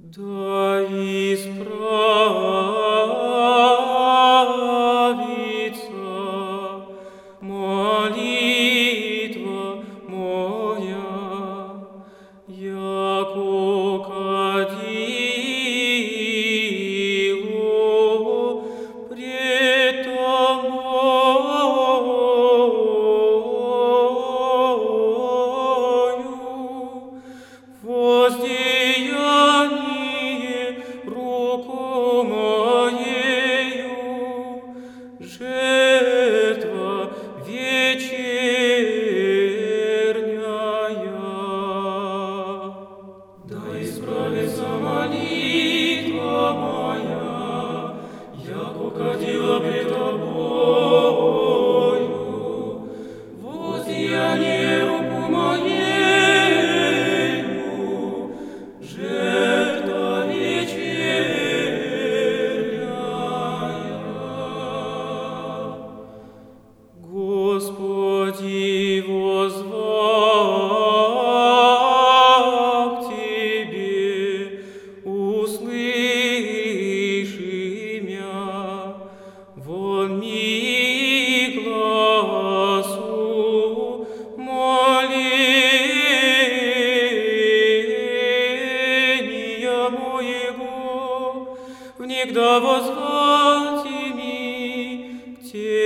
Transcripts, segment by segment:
Да исправится молитва моя, яко кадило пред тобою, воздаяние руку моею, жертва вечерняя. Да исправится молитва моя, яко кадила пред тобою, воздаяние руку моею, жертва вечерняя. Господи, возвав к Тебе, услыши мя, вон ми гласу моления моего, внегда возвати ми к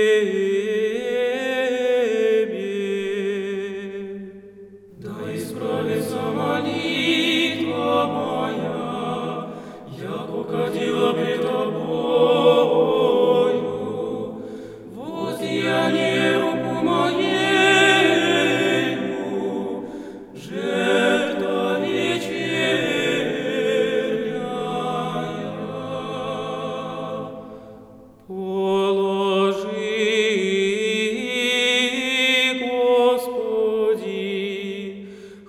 Тебе. Да исправится молитва моя, яко кадила пред тобою, воздаяние руку моею, жертва вечерняя. Положи, Господи,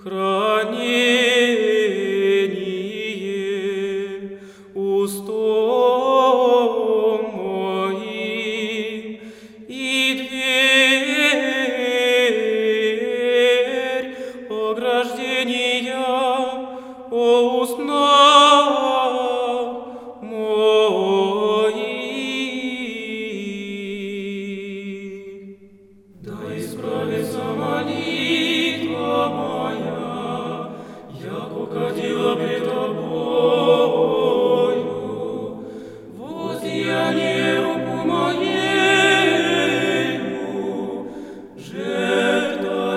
хранение устом моим и дверь ограждения о устнах моих. Да исправится молитва моя, яко кадила пред тобою, воздаяние руку моею, жертва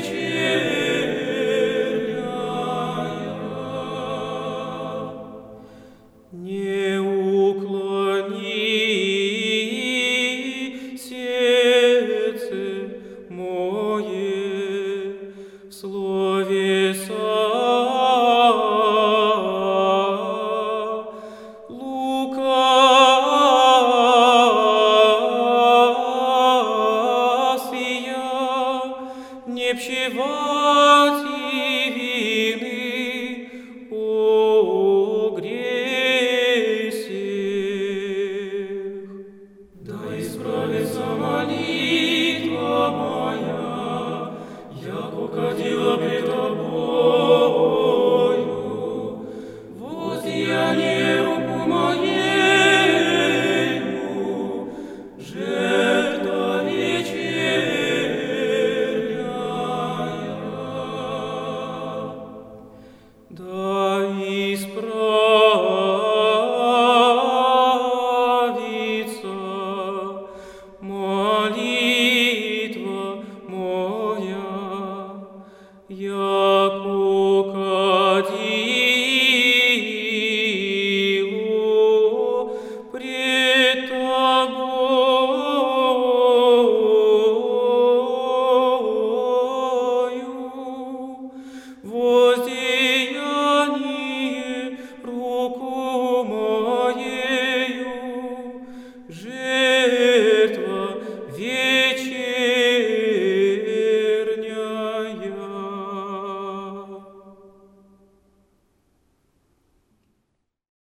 вечерняя. Не уклони сердце мое в словеса лукавия, не пчевать и вины о гресех. Да исправится молитва моя, яко кадила пред тобою, воздаяние руку моею, жертва вечерняя. Да исправится